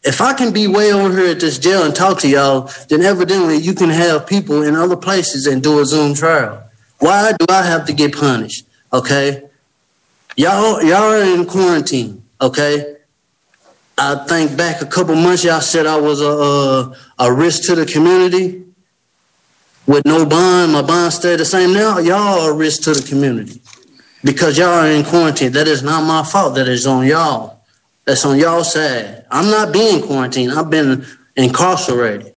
If I can be way over here at this jail and talk to y'all, then evidently you can have people in other places and do a Zoom trial. Why do I have to get punished? Okay? Y'all are in quarantine, okay? I think back a couple months, y'all said I was a risk to the community with no bond. My bond stayed the same. Now y'all are a risk to the community because y'all are in quarantine. That is not my fault. That is on y'all. That's on y'all side. I'm not being quarantined. I've been incarcerated.